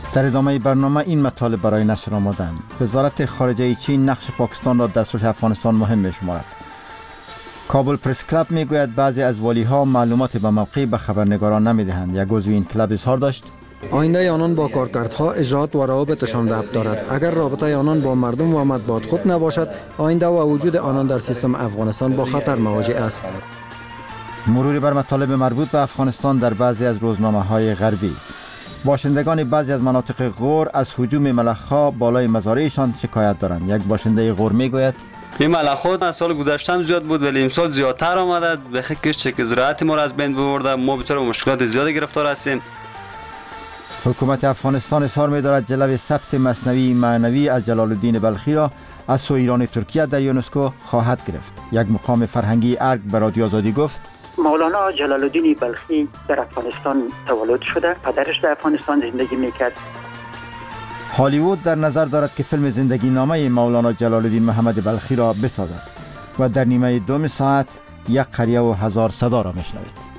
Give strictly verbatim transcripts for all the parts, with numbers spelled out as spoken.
در ادامه برنامه این مطالب برای نشر آمدند. وزارت خارجه چین نقش پاکستان را در صلح افغانستان مهم می‌شمارد. کابل پرس کلاب میگوید بعضی از والی‌ها معلومات به موقع به خبرنگاران نمی‌دهند. یک عضو این کلاب اظهار داشت آینده آنان با کارکردها، اجرات و روابطشان ربط دارد. اگر رابطه آنان با مردم و مطبوعات خوب نباشد، آینده و وجود آنان در سیستم افغانستان با خطر مواجه است. مروری بر مطالب مربوط به افغانستان در بعضی از روزنامه‌های غربی. باشندگان بعضی از مناطق غور از هجوم ملخ‌ها بالای مزارعشان شکایت دارند. یک باشنده غور میگوید این ملخ‌ها از سال گذشته هم زیاد بود ولی امسال زیادتر آمده. به خاطر که زراعت ما را از بین برده، ما بسیار مشکلات زیادی گرفتار هستیم. حکومت افغانستان اظهار می‌دارد جلب ثبت مثنوی معنوی از جلال الدین بلخی را از سوی ایران ترکیه در یونسکو خواهد گرفت. یک مقام فرهنگی ارگ به رادیو آزادی گفت مولانا جلال الدین بلخی در افغانستان تولد شده، پدرش در افغانستان زندگی میکرد. هالیوود در نظر دارد که فیلم زندگی نامه مولانا جلال الدین محمد بلخی را بسازد و در نیمه دوم ساعت یک قریه و هزار صدا را میشنوید.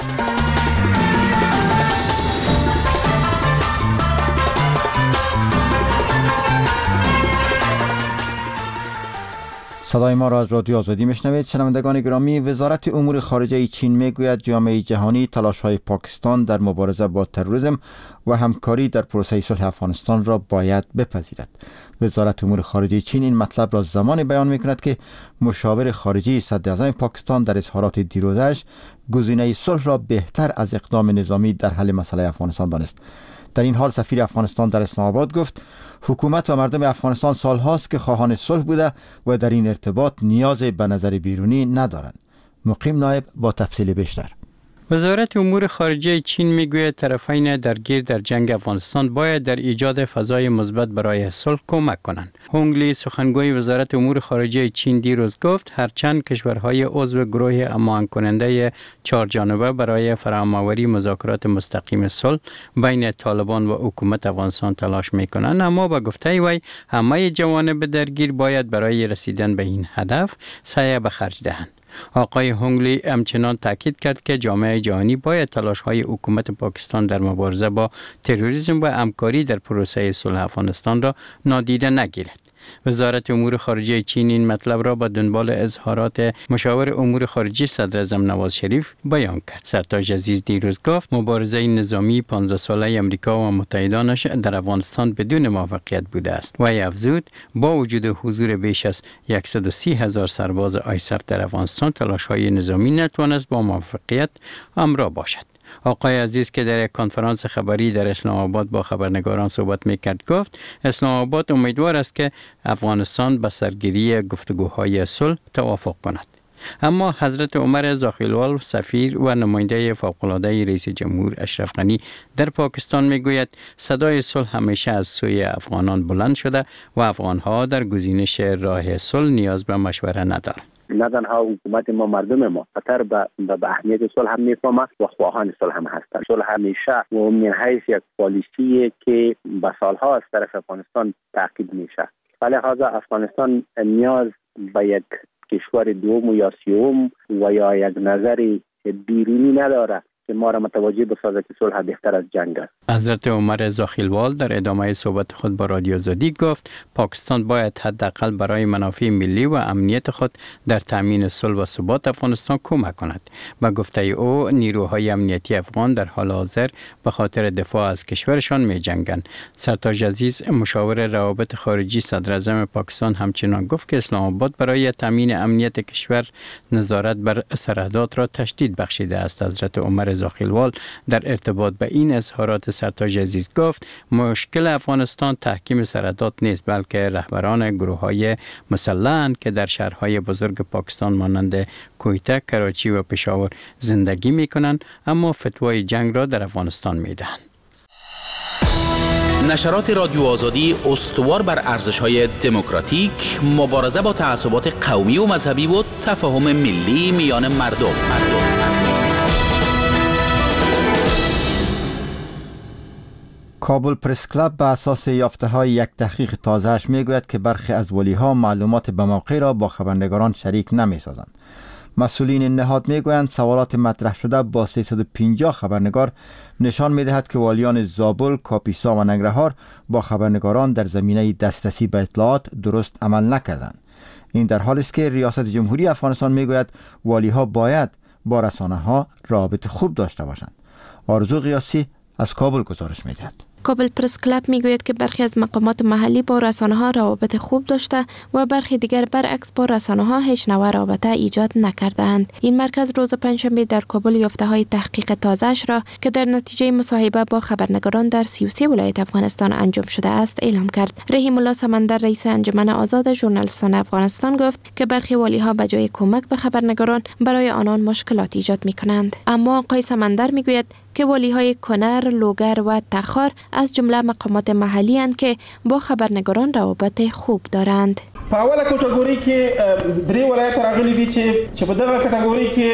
صدای ما را از رادیو آزادی میشنوید. شنوندگان گرامی، وزارت امور خارجه چین میگوید جامعه جهانی تلاش‌های پاکستان در مبارزه با تروریسم و همکاری در پروسه صلح افغانستان را باید بپذیرد. وزارت امور خارجه چین این مطلب را زمانی بیان میکند که مشاور خارجی صدر اعظم پاکستان در اظهارات دیروزش گزینه صلح را بهتر از اقدام نظامی در حل مسئله افغانستان دانست. در این حال سفیر افغانستان در اسلام آباد گفت حکومت و مردم افغانستان سالهاست که خواهان صلح بوده و در این ارتباط نیاز به نظر بیرونی ندارند. مقیم نایب با تفصیل بیشتر. وزارت امور خارجه چین میگوید طرفین درگیر در جنگ افغانستان باید در ایجاد فضای مثبت برای صلح کمک کنند. هونگ لی سخنگوی وزارت امور خارجه چین دیروز گفت هرچند کشورهای عضو گروه هماهنگ کننده چهار جانبه برای فراهم‌آوری مذاکرات مستقیم صلح بین طالبان و حکومت افغانستان تلاش میکنند، اما با گفته وی همه جوانب درگیر باید برای رسیدن به این هدف سعی به خرج دهند. آقای هونگ لی همچنان تاکید کرد که جامعه جهانی باید تلاش‌های حکومت پاکستان در مبارزه با تروریسم و همکاری در پروسه صلح افغانستان را نادیده نگیرد. وزارت امور خارجه چین این مطلب را با دنبال اظهارات مشاور امور خارجه صدر اعظم نواز شریف بیان کرد. سرتاج عزیز دیروز گفت مبارزه نظامی پانزده ساله امریکا و متحدانش در افغانستان بدون موفقیت بوده است. وی افزود با وجود حضور بیش از صد و سی هزار سرباز آیسف در افغانستان تلاش‌های نظامی نتوانست با موفقیت همراه باشد. آقای عزیز که در یک کنفرانس خبری در اسلام آباد با خبرنگاران صحبت میکرد گفت اسلام آباد امیدوار است که افغانستان به سرگیری گفتگوهای صلح توافق کند. اما حضرت عمر زاخیلوال سفیر و نماینده فوق‌العاده رئیس جمهور اشرف غنی در پاکستان میگوید صدای صلح همیشه از سوی افغانان بلند شده و افغانها در گزینش راه صلح نیاز به مشوره ندارند. نه تنها حکومت ما، مردم ما خطر به به اهمیت صلح هم میفهمه و خواهان صلح هم هستند. صلح همیشه و من حیث یک پالیسی که به سالها از طرف افغانستان تعقیب میشه. ولی لحاظا افغانستان نیاز به یک کشور دوم یا سوم و یا یک نظر بیرونی نداره که ما را متوجه بسازه که صلح بهتر از جنگ است. حضرت عمر زاخیلوال در ادامه صحبت خود با رادیو آزادی گفت پاکستان باید حداقل برای منافع ملی و امنیت خود در تامین صلح و ثبات افغانستان کمک کند. با گفته او نیروهای امنیتی افغان در حال حاضر به خاطر دفاع از کشورشان می جنگند. سرتاج عزیز مشاور روابط خارجی صدر اعظم پاکستان همچنان گفت که اسلام آباد برای تامین امنیت کشور نظارت بر سرحدات را تشدید بخشیده است. حضرت عمر زاخیلوال در ارتباط به این اظهارات سرتاج عزیز گفت مشکل افغانستان تحکیم سرحدات نیست، بلکه رهبران گروه‌های مسلح‌اند که در شهرهای بزرگ پاکستان مانند کویته، کراچی و پشاور زندگی می‌کنند اما فتوای جنگ را در افغانستان می‌دهند. نشرات رادیو آزادی استوار بر ارزش‌های دموکراتیک، مبارزه با تعصبات قومی و مذهبی و تفاهم ملی میان مردم. مردم. کابل پرس کلاب به اساس یافته‌های یک تحقیق تازه‌اش میگوید که برخی از ولی‌ها معلومات به موقع را با خبرنگاران شریک نمی‌سازند. مسئولین نهاد میگویند سوالات مطرح شده با سیصد و پنجاه خبرنگار نشان میدهد که والیان زابل، کاپیسا و ننگرهار با خبرنگاران در زمینه دسترسی به اطلاعات درست عمل نکردند. این در حالی است که ریاست جمهوری افغانستان میگوید والیها باید با رسانه ها رابطه خوب داشته باشند. آرزو قیاسی از کابل گزارش میدهد. کابل پرس کلاب میگوید که برخی از مقامات محلی با رسانه ها روابط خوب داشته و برخی دیگر برعکس با رسانه ها هیچ نوع رابطه ایجاد نکردند. این مرکز روز پنجشنبه در کابل یافته های تحقیق تازه‌اش را که در نتیجه مصاحبه با خبرنگاران در سی و سه ولایت افغانستان انجام شده است اعلام کرد. رحیم الله سمندر رئیس انجمن آزاد ژورنالیستان افغانستان گفت که برخی والی ها به جای کمک به خبرنگاران برای آنان مشکلات ایجاد می‌کنند. اما آقای سمندر میگوید که والی های کنر، لوگر و تخار از جمله مقامات محلی اند که با خبرنگاران روابط خوب دارند. په اوله کټګوري کې درې ولایت راغلي دي چې چې په دغه کټګوري کې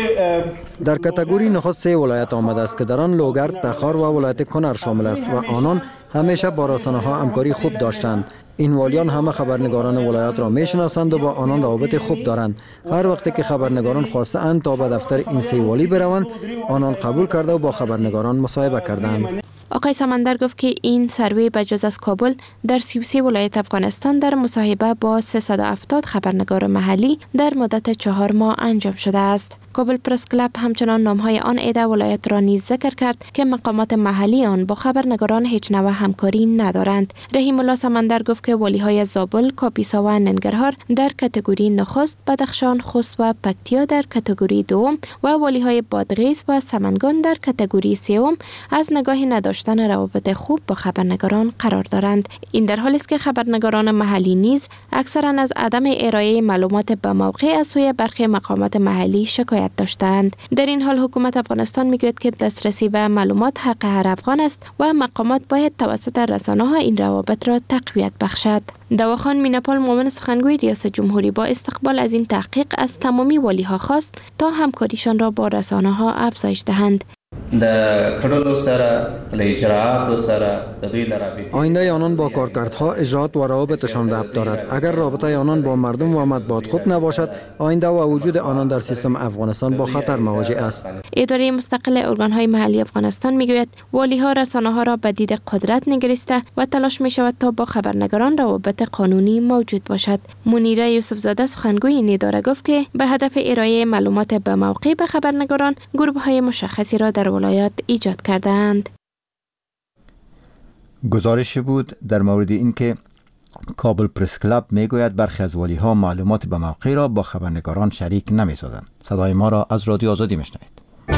در کاتگوری نخست سه ولایت آمده است که در آن لوگر، تخار و ولایت کنر شامل است و آنان همیشه با رسانه ها همکاری خوب داشتند. این والیان همه خبرنگاران ولایات را میشناسند و با آنان روابط خوب دارند. هر وقتی که خبرنگاران خواستند تا به دفتر این سه والی بروند، آنان قبول کرده و با خبرنگاران مصاحبه کردند. آقای سمندر گفت که این سروی بجز از کابل در سی و سه ولایت افغانستان در مصاحبه با سیصد و هفتاد خبرنگار محلی در مدت چهار ماه انجام شده است. کابل پرس کلاب همچنان نامهای آن عده ولایت را نیز ذکر کرد که مقامات محلی آن با خبرنگاران هیچ نوع همکاری ندارند. رحیم الله سمندر گفت که والیهای زابل، کاپیسا و ننگرهار در کاتگوری نخست، بدخشان، خوست و پکتیا در کاتگوری دوم و والیهای بادغیس و سمنگان در کاتگوری سوم از نگاه نداشتن روابط خوب با خبرنگاران قرار دارند. این در حالی است که خبرنگاران محلی نیز اکثرا از عدم ارائه معلومات به موقع از سوی برخی مقامات محلی شکایت داشتند. در این حال حکومت افغانستان میگوید که دسترسی به معلومات حق هر افغان است و مقامات باید توسط رسانه‌ها این روابط را تقویت بخشد. دواخان میناپال مومن سخنگوی ریاست جمهوری با استقبال از این تحقیق از تمامی والی‌ها خواست تا همکاریشان را با رسانه‌ها افزایش دهند. آینده آنان با کارکردها، اجرات و روابطشان ربط دارد. اگر رابطه آنان با مردم و مطبوعات خوب نباشد، آینده و وجود آنان در سیستم افغانستان با خطر مواجه است. اداره مستقل ارگان‌های محلی افغانستان میگوید والی‌ها رسانه‌ها را به دید قدرت نگریسته و تلاش می‌شود تا با خبرنگاران روابط قانونی موجود باشد. منیره یوسفزاده سخنگوی این اداره گفت که به هدف ارائه معلومات به موقع به خبرنگاران گروه‌های مشخصی را در ولایات ایجاد کردند. گزارش بود در مورد اینکه کابل پرس کلاب میگوید برخی از والی‌ها معلومات به موقع را با خبرنگاران شریک نمی‌سازند. صدای ما را از رادیو آزادی میشنوید.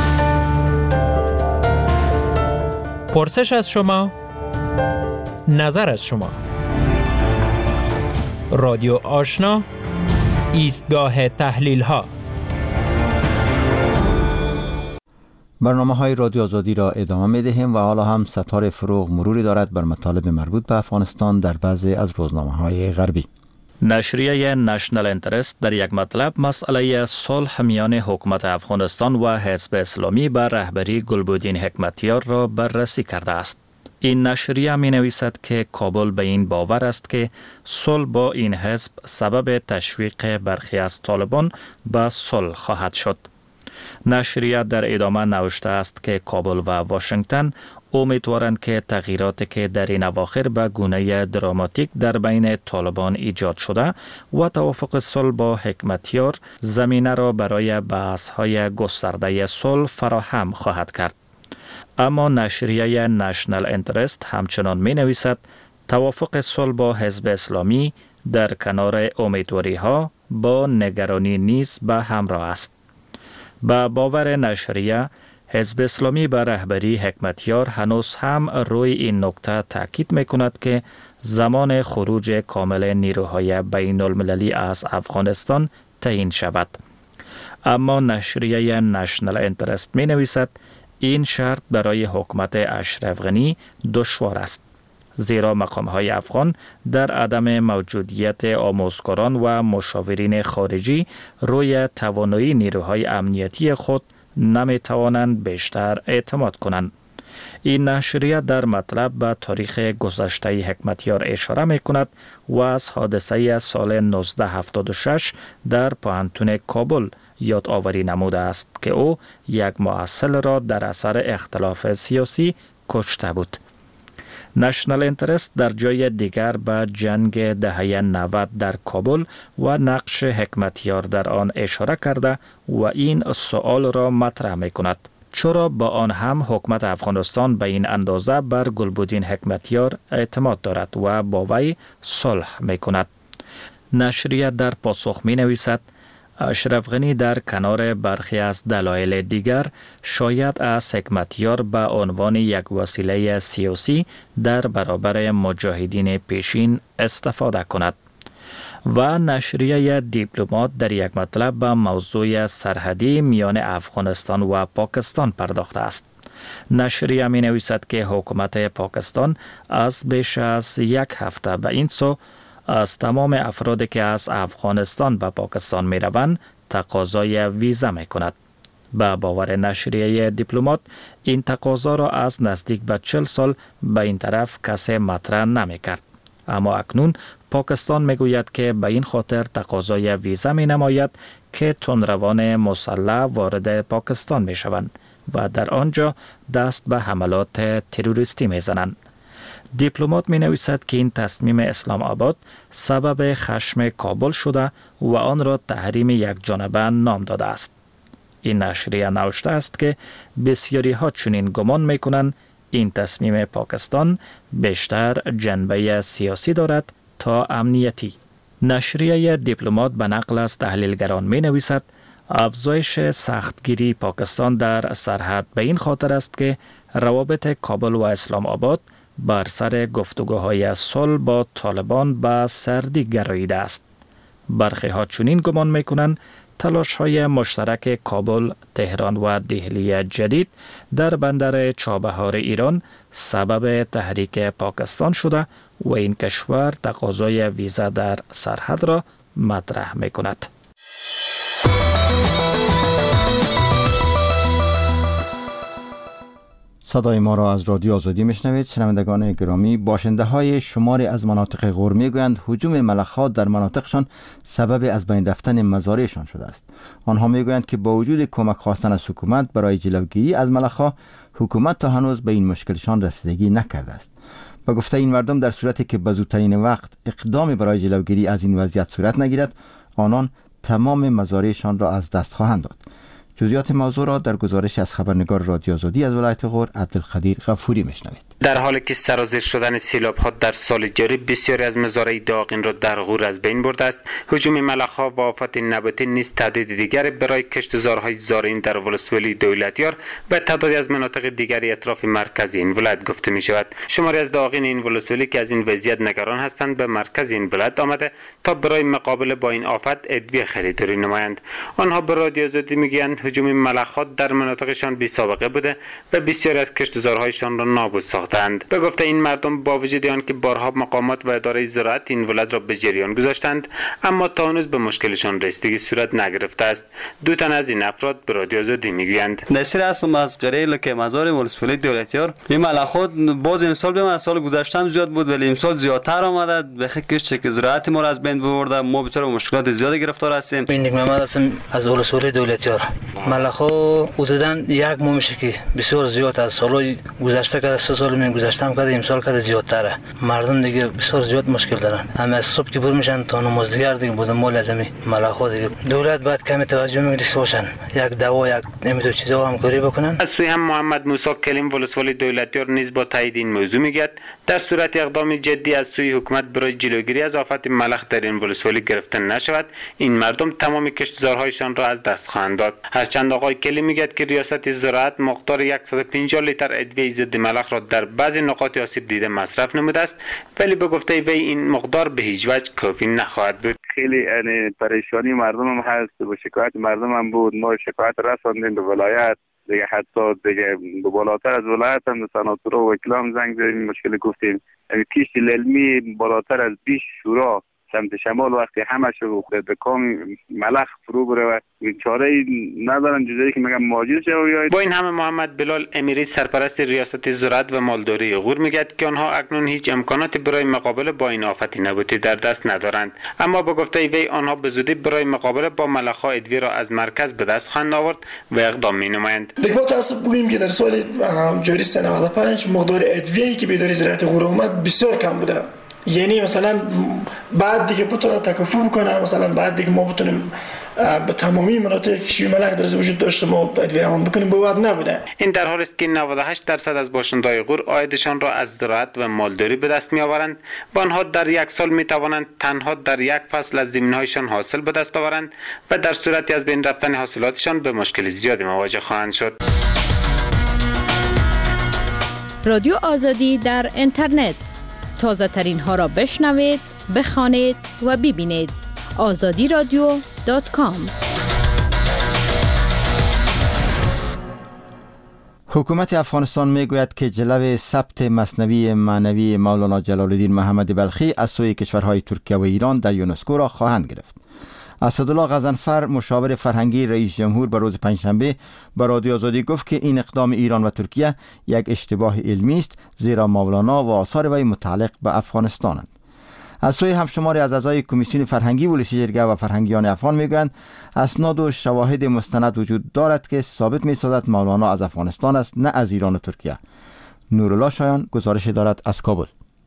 پرسش از شما، نظر از شما. رادیو آشنا، ایستگاه تحلیل ها. برنامه های رادیو آزادی را ادامه می دهیم و حالا هم ستاره فروغ مروری دارد بر مطالب مربوط به افغانستان در بعضی از روزنامه های غربی. نشریه نشنل انترست در یک مطلب مسئله صلح میان حکومت افغانستان و حزب اسلامی به رهبری گلبودین حکمتیار را بررسی کرده است. این نشریه می نویسد که کابل به این باور است که صلح با این حزب سبب تشویق برخی از طالبان به صلح خواهد شد. نشریه در ادامه نوشته است که کابل و واشنگتن امیدوارند که تغییراتی که در این اواخر به گونه دراماتیک در بین طالبان ایجاد شده و توافق صلح با حکمتیار زمینه را برای بحث‌های گسترده صلح فراهم خواهد کرد. اما نشریه نشنل انترست همچنان می نویسد توافق صلح با حزب اسلامی در کنار امیدواری‌ها با نگرانی نیز به همراه است. با باور نشریه، حزب اسلامی به رهبری حکمتیار هنوز هم روی این نکته تاکید می‌کند که زمان خروج کامل نیروهای بین المللی از افغانستان تعیین شود. اما نشریه نشنل انترست می نویسد این شرط برای حکومت اشرف غنی دشوار است، زیرا مقام‌های افغان در عدم موجودیت آموزگاران و مشاورین خارجی روی توانایی نیروهای امنیتی خود نمی‌توانند بیشتر اعتماد کنند. این نشریه در مطلب به تاریخ گذشته حکمتیار اشاره می‌کند و از حادثه سال نوزده هفتاد و شش در پوهنتون کابل یادآوری نموده است که او یک محصل را در اثر اختلاف سیاسی کشته بود. نشنال انترست در جای دیگر به جنگ دهه نود در کابل و نقش حکمتیار در آن اشاره کرده و این سوال را مطرح می کند: چرا با آن هم حکومت افغانستان به این اندازه بر گلبدین حکمتیار اعتماد دارد و با وی صلح می کند؟ نشریه در پاسخ می نویسد: اشرف غنی در کنار برخی از دلایل دیگر شاید از حکمتیار به عنوان یک وسیله سیاسی در برابر مجاهدین پیشین استفاده کند. و نشریه دیپلمات در یک مطلب به موضوع سرحدی میان افغانستان و پاکستان پرداخته است. نشریه می نویسد که حکومت پاکستان از بیش از یک هفته به این سو از تمام افرادی که از افغانستان به پاکستان می روند تقاضای ویزا می کند. به باور نشریه دیپلمات این تقاضا را از نزدیک به چل سال به این طرف کسی مطرح نمی کرد. اما اکنون پاکستان می گوید که به این خاطر تقاضای ویزا می نماید که تندروان مسلح وارد پاکستان می شوند و در آنجا دست به حملات تروریستی می زنند. دیپلمات می نویسد که این تصمیم اسلام آباد سبب خشم کابل شده و آن را تحریم یک جانبه نام داده است. این نشریه نوشته است که بسیاری ها چنین گمان می کنند این تصمیم پاکستان بیشتر جنبه سیاسی دارد تا امنیتی. نشریه دیپلمات به نقل از تحلیلگران می نویسد: افزایش سختگیری پاکستان در سرحد به این خاطر است که روابط کابل و اسلام آباد بر سر گفتگوهای صلح با طالبان به سردی گراییده است. برخی ها چنین گمان می کنند تلاش های مشترک کابل، تهران و دهلی جدید در بندر چابهار ایران سبب تحریک پاکستان شده و این کشور تقاضای ویزا در سرحد را مطرح می کند. صدای ما را از رادیو آزادی میشنوید. شنوندگان گرامی، باشنده های شماری از مناطق غور میگویند هجوم ملخ‌ها در مناطقشان سبب از بین رفتن مزارعشان شده است. آنها میگویند که با وجود کمک خواستن از حکومت برای جلوگیری از ملخ‌ها، حکومت تا هنوز به این مشکلشان رسیدگی نکرده است. با گفته این مردم در صورتی که به زودترین وقت اقدامی برای جلوگیری از این وضعیت صورت نگیرد، آنان تمام مزارعشان را از دست خواهند داد. جزئیات موضوع را در گزارش از خبرنگار رادیو آزادی از ولایت غور عبدالقدیر غفوری میشنوید. در حالی که سرازیر شدن سیلاب‌ها در سال جاری بسیاری از مزارع داغین را در غور از بین برده است، هجوم ملخ‌ها و آفات نباتی نیز تهدید دیگری برای کشتزارهای زارعین در ولسوالی دولتیار و تعدادی از مناطق دیگری اطراف مرکز این ولایت گفته می شود. شماری از داغین این ولسوالی که از این وضعیت نگران هستند به مرکز این ولایت آمده تا برای مقابله با این آفت ادویه خریداری نمایند. آنها به رادیو آزادی میگویند هجوم ملخ‌ها در مناطقشان بی سابقه بوده و بسیاری از کشتزارهایشان را نابود ساخته. به گفته این مردم با وجود آنکه بارها مقامات و اداره زراعت این ولایت را به جریان گذاشتند، اما تا هنوز به مشکلشان رسیدگی صورت نگرفته است. دو تن از این افراد به رادیو آزادی میگویند: نصیر هستم از قریه که مزار ولسوالی دولتیار. این ملخ‌ها باز امسال به سال گذشته هم زیاد بود ولی امسال زیادتر آمده. به خاطر که زراعت ما را از بین برده، ما بسیار مشکلات زیادی گرفتار هستیم. این محمد هستم از ولسوالی دولتیار. ملخ‌ها حدوداً یک ماه میشه که بسیار زیاد از سال‌های گذشته که سه سال می گذشتم کرده امسال کرده زیادتره. مردم دیگه بسیار زیاد مشکل دارن. همه از صبح که برو میشن تا نماز دیگر دیگه بودن مال از همین ملخ‌ها دیگه. دولت باید کمی توجه میگیره باشن. یک دوا یک نمیدونم چیزا همکاری بکنن. از سوی هم محمد موسی کلیم ولسوالی دولتیار نیز با تایید این موضوع میگه در صورت اقدام جدی از سوی حکومت برای جلوگیری از آفت ملخ در این ولسوالی گرفته نشود، این مردم تمام کشتزارهایشان را از دست خواهند داد. هرچند آقای کلیم میگه که ریاست زراعت مقدار صد و پنجاه لیتر ادویه ضد ملخ را در بعضی نقاط آسیب دیده مصرف نموده است، ولی به گفته وی این مقدار به هیچ وجه کافی نخواهد بود. خیلی یعنی پریشانی مردم هم هست و شکایت مردم هم بود. ما شکایت رساندیم به ولایت دیگه، حتی دیگه بالاتر از ولایت هم سناتور و وکیل هم زنگ زدیم مشکل گفتیم. یعنی کشت علمی بالاتر از بیست شورا سمت شمال وقتی همش رو به کام ملخ فرو بره و چاره ندارن جزایی که میگم مهاجر شوی. با این همه محمد بلال امیری سرپرست ریاست زراعت و مالداری غور میگد که آنها اکنون هیچ امکاناتی برای مقابله با این آفت نباتی در دست ندارند، اما با گفته وی آنها به زودی برای مقابله با ملخ‌ها ادویه را از مرکز به دست خواهند آورد و اقدام می‌نمایند. دیگه با تاسف بگوییم که در سال جاری سه نود و پنج مقدار ادویه‌ای که به اداره زراعت غور اومد بسیار کم بوده. یعنی مثلا بعد دیگه بتونه تکفو کنه، مثلا بعد دیگه ما بتونیم به تمامی مناطق که شیوع ملخ در وجود داشته ما ادویه رو بکنیم به وقت نبوده. این در حالی است که نود و هشت درصد از باشندگان غور عایدشان را از زراعت و مالداری به دست میآورند و آنها در یک سال می توانند تنها در یک فصل از زمین‌هایشان حاصل به دست آورند و در صورتی از بین رفتن حاصلاتشان به مشکل زیادی مواجه خواهند شد. رادیو آزادی در اینترنت، تازه ترین ها را بشنوید، بخوانید و ببینید. آزادی رادیو دات کام. حکومت افغانستان میگوید که جلو ثبت مثنوی معنوی مولانا جلال الدین محمد بلخی از سوی کشورهای ترکیه و ایران در یونسکو را خواهند گرفت. اسدالله غضنفر مشاور فرهنگی رئیس جمهور به روز پنجشنبه به رادیو آزادی گفت که این اقدام ایران و ترکیه یک اشتباه علمی است، زیرا مولانا و آثار وی متعلق به افغانستانند. از سوی همشماری از اعضای کمیسیون فرهنگی ولسی جرگه و فرهنگیان افغان میگویند اسناد و شواهد مستند وجود دارد که ثابت می‌سازد مولانا از افغانستان است، نه از ایران و ترکیه. نورالله شایان گزارش دارد از کابل.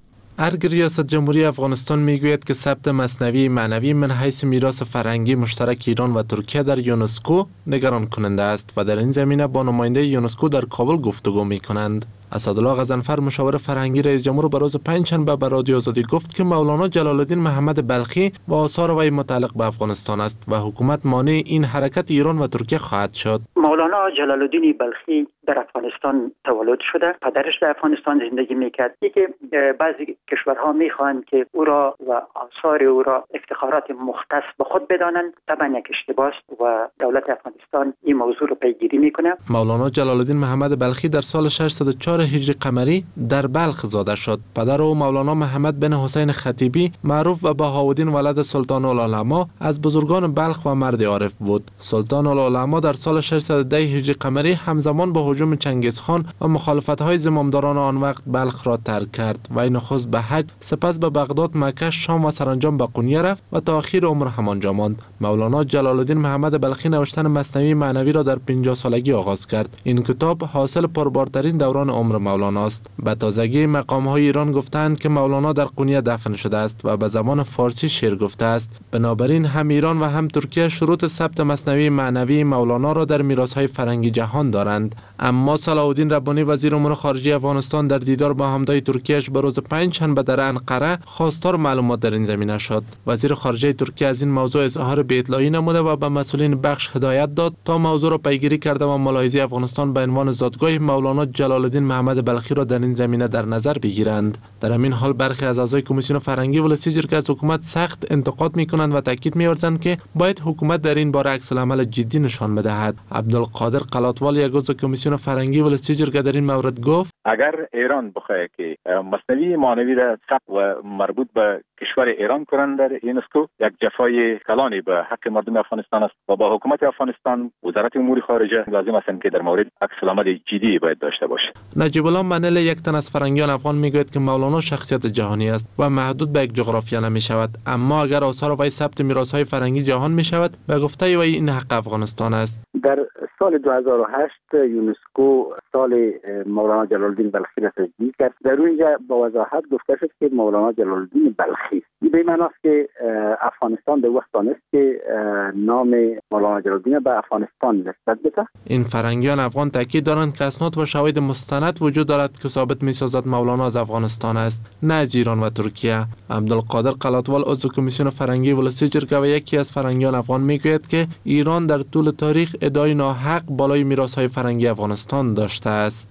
ارگ ریاست جمهوری افغانستان میگوید که ثبت مثنوی معنوی من حیث میراث فرهنگی مشترک ایران و ترکیه در یونسکو نگران کننده است و در این زمینه با نماینده یونسکو در کابل گفتگو میکنند. اسدالله غضنفر مشاور فرهنگی رئیس جمهور به روز پنجشنبه به رادیو آزادی گفت که مولانا جلال الدین محمد بلخی و آثار وی متعلق به افغانستان است و حکومت مانع این حرکت ایران و ترکیه خواهد شد. مولانا جلال الدین بلخی در افغانستان تولد شده، پدرش در افغانستان زندگی میکرد. دیگه بعضی کشورها میخواهند که او را و آثار او را افتخارات مختص به خود بدانند. طبعا یک اشتباه است و دولت افغانستان این موضوع رو پیگیری میکنه. مولانا جلال الدین محمد بلخی در سال ششصد و چهار هجری قمری در بلخ زاده شد. پدر او مولانا محمد بن حسین خطیبی معروف و بهاءالدین ولد سلطان العلماء از بزرگان بلخ و مرد عارف بود. سلطان العلماء در سال ششصد و ده هجری قمری همزمان با هجوم چنگیزخان و مخالفت‌های زمامداران آن وقت بلخ را ترک کرد و نخست به حج، سپس به بغداد، مکه، شام و سرانجام به قونیه رفت و تا آخر عمر همانجا ماند. مولانا جلال الدین محمد بلخی نوشتن مثنوی معنوی را در پنجاه سالگی آغاز کرد. این کتاب حاصل پربارترین دوران عمر مولانا است. به تازگی مقام‌های ایران گفتند که مولانا در قونیه دفن شده است و به زبان فارسی شعر گفته است. بنابراین هم ایران و هم ترکیه شروط ثبت مثنوی معنوی مولانا را در میراث‌های فرهنگی جهان دارند. اما صلاح الدین ربانی وزیر امور خارجه افغانستان در دیدار با همتای ترکیه‌اش به روز پنجشنبه در انقره خواستار معلومات در این زمینه شد. وزیر خارجه ترکیه از این موضوع اظهار بی‌اطلاعی نموده و به مسئولین بخش هدایت داد تا موضوع را پیگیری کرده و ملاحظه افغانستان به عنوان زادگاه مولانا جلال الدین محمد بلخی را در این زمینه در نظر بگیرند. در همین حال برخی از اعضای کمیسیون فرهنگی ولسی جرگه از حکومت سخت انتقاد می‌کنند و تاکید می‌ورزند که باید حکومت در این باره عکس‌العمل جدی نشان بدهد. عبدالقادر قلاتوال یک عضو کمیسیون فرهنگی ولسی جرگه در این مورد گفت اگر ایران بخواد که مثنوی معنوی را ثبت و مربوط به کشور ایران کنند در یونسکو، یک جفای کلانی به حق مردم افغانستان است و با حکومت افغانستان وزارت امور خارجه لازم است که در مورد عکس‌العمل جدی باید داشته باشه. نجیب الله منل یک تن از فرهنگیان افغان میگوید که مولانا شخصیت جهانی است و محدود به یک جغرافیا نمی شود، اما اگر آثار وی ثبت میراث‌های فرهنگی جهان می شود به گفته وی این حق افغانستان است. در سال دو هزار و هشت یونسکو سال مولانا جلال الدین بلخی را تسجیل کرد. در اونجا با وضاحت گفته شد که مولانا جلال الدین بلخی. این به معنی است که افغانستان در وقت آن است که نام مولانا جلال الدین به افغانستان نسبت بده. این فرهنگیان افغان تاکید دارند که اسناد و شواهد مستند وجود دارد که ثابت می‌سازد مولانا از افغانستان است، نه از ایران و ترکیه. عبدالقادر قلاتوال عضو کمیسیون فرهنگی ولسی جرگه و یکی از فرهنگیان افغان میگوید که ایران در طول تاریخ ادعای ناحق بالای میراث‌های فرهنگی افغانستان داشته است.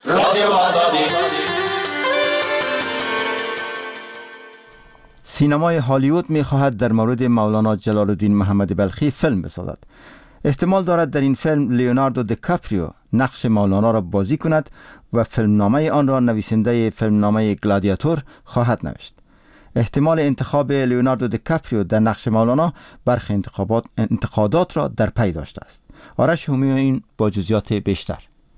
سینمای هالیوود می‌خواهد در مورد مولانا جلال الدین محمد بلخی فیلم بسازد. احتمال دارد در این فیلم لیوناردو دیکاپریو نقش مولانا را بازی کند و فیلمنامه آن را نویسنده فیلمنامه گلادیاتور خواهد نوشت. احتمال انتخاب لیوناردو دیکاپریو در نقش مولانا برخی انتخابات انتقادات را در پی داشته است. آرش هومیوین با جزئیات بیشتر.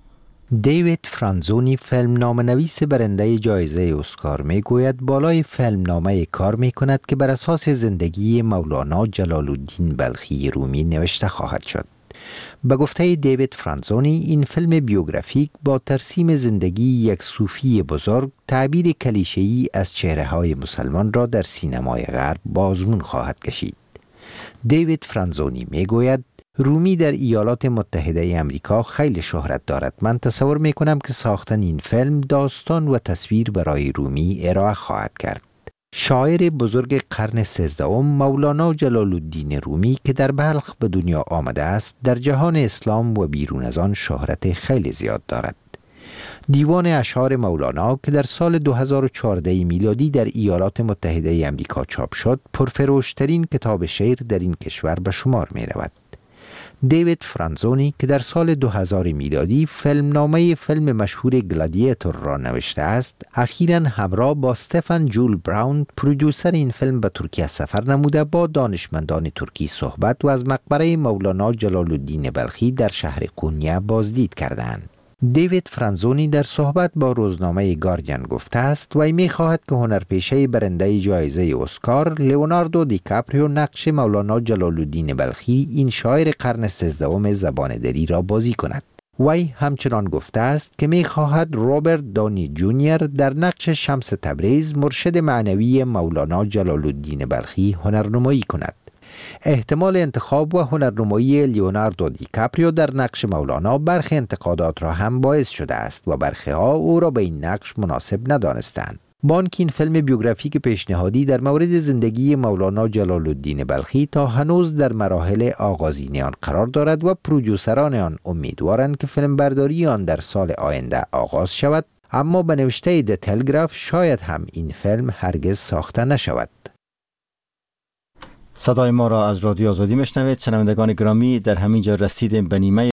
دیوید فرانزونی فیلمنامه نویس برنده جایزه اسکار می گوید بالای فیلمنامه کار می کند که بر اساس زندگی مولانا جلال الدین بلخی رومی نوشته خواهد شد. به گفته دیوید فرانزونی این فیلم بیوگرافیک با ترسیم زندگی یک صوفی بزرگ تعبیر کلیشه‌ای از چهره‌های مسلمان را در سینمای غرب بازمون خواهد کشید. دیوید فرانزونی می گوید رومی در ایالات متحده امریکا خیلی شهرت دارد. من تصور می کنم که ساختن این فیلم داستان و تصویر برای رومی ارائه خواهد کرد. شاعر بزرگ قرن سیزدهم مولانا جلال الدین رومی که در بلخ به دنیا آمده است در جهان اسلام و بیرون از آن شهرت خیلی زیاد دارد. دیوان اشعار مولانا که در سال دو هزار و چهارده میلادی در ایالات متحده امریکا چاپ شد پرفروشترین کتاب شعر در این کشور به شمار می رود. دیوید فرانزونی که در سال دو هزار میلادی فیلمنامه فیلم مشهور گلادیاتور را نوشته است، اخیراً همراه با استفان جول براون پرودوسر این فیلم به ترکیه سفر نموده با دانشمندان ترکی صحبت و از مقبره مولانا جلال الدین بلخی در شهر قونیه بازدید کردند. دیوید فرانزونی در صحبت با روزنامه گاردین گفته است و می خواهد که هنرپیشه برنده جایزه اسکار لیوناردو دیکاپریو نقش مولانا جلال الدین بلخی این شاعر قرن سیزدهم زبان دری را بازی کند. وی همچنان گفته است که می خواهد روبرت دانی جونیور در نقش شمس تبریز مرشد معنوی مولانا جلال الدین بلخی هنرنمایی کند. احتمال انتخاب و هنرنمایی لیوناردو دیکاپریو در نقش مولانا برخی انتقادات را هم باعث شده است و برخی ها او را به این نقش مناسب ندانستند. بانک این فیلم بیوگرافیک پیشنهادی در مورد زندگی مولانا جلال الدین بلخی تا هنوز در مراحل آغازین آن قرار دارد و پرودوسران آن امیدوارند که فیلم برداری آن در سال آینده آغاز شود، اما به نوشته د تلگراف شاید هم این فیلم هرگز ساخته نشود. صدای ما را از رادیو آزادی میشنوید. شنوندگان گرامی، در همین جا رسیدیم به نیمه